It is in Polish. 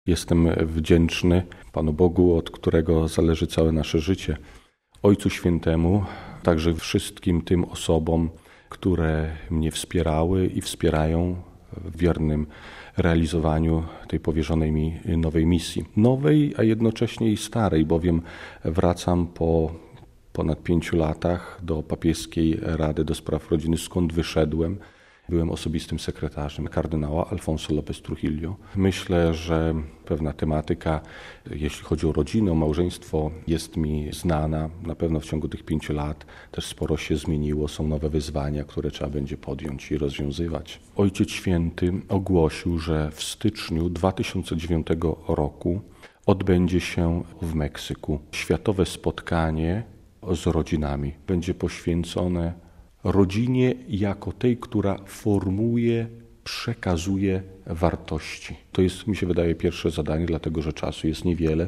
Jestem wdzięczny Panu Bogu, od którego zależy całe nasze życie, Ojcu Świętemu, także wszystkim tym osobom, które mnie wspierały i wspierają w wiernym realizowaniu tej powierzonej mi nowej misji. Nowej, a jednocześnie i starej, bowiem wracam po ponad 5 latach do Papieskiej Rady do Spraw Rodziny, skąd wyszedłem. Byłem osobistym sekretarzem kardynała Alfonso López Trujillo. Myślę, że pewna tematyka, jeśli chodzi o rodzinę, o małżeństwo, jest mi znana. Na pewno w ciągu tych 5 lat też sporo się zmieniło. Są nowe wyzwania, które trzeba będzie podjąć i rozwiązywać. Ojciec Święty ogłosił, że w styczniu 2009 roku odbędzie się w Meksyku światowe spotkanie z rodzinami. Będzie poświęcone rodzinie jako tej, która formuje, przekazuje wartości. To jest, mi się wydaje, pierwsze zadanie, dlatego że czasu jest niewiele.